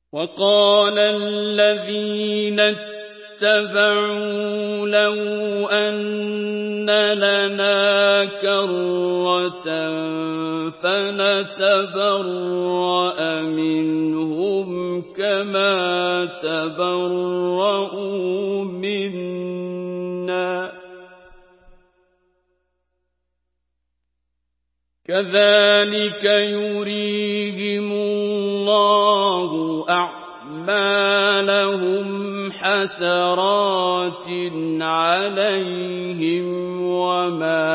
وقال الذين اتبعوا لو أن لنا كرة فنتبرأ منهم كما تبرؤوا منا كذلك يريهم الله أعمالهم حسرات عليهم وما